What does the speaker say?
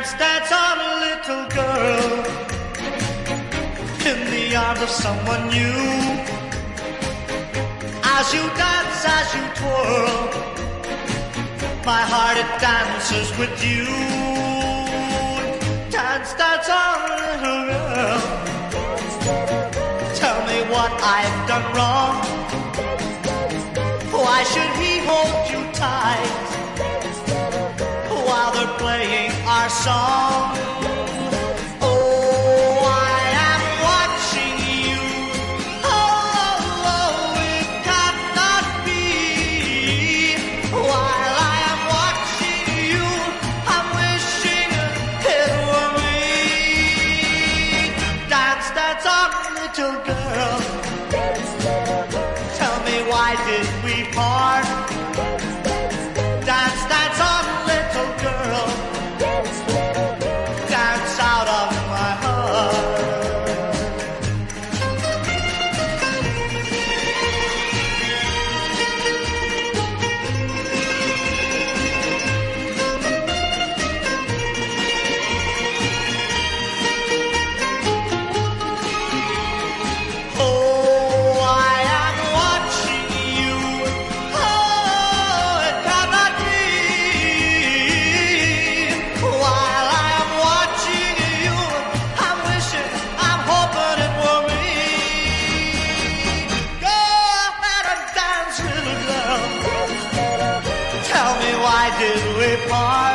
Dance, dance on, little girl, in the arms of someone new. As you dance, as you twirl, my heart it dances with you. Dance, dance on, little girl, tell me what I've done wrong. Why should he hold you tight while they're playing our song? Oh, I am watching you. Oh, it cannot be. While I am watching you, I'm wishing it were me. Dance, dance on, little girl, tell me why did we part? Dance, dance on, little girl, dance out of my heart. Oh, I am watching you. Oh, it cannot be. While I am watching you, I'm wishing, I'm hoping it were me. Go ahead and dance, little girl. Tell me why did we part?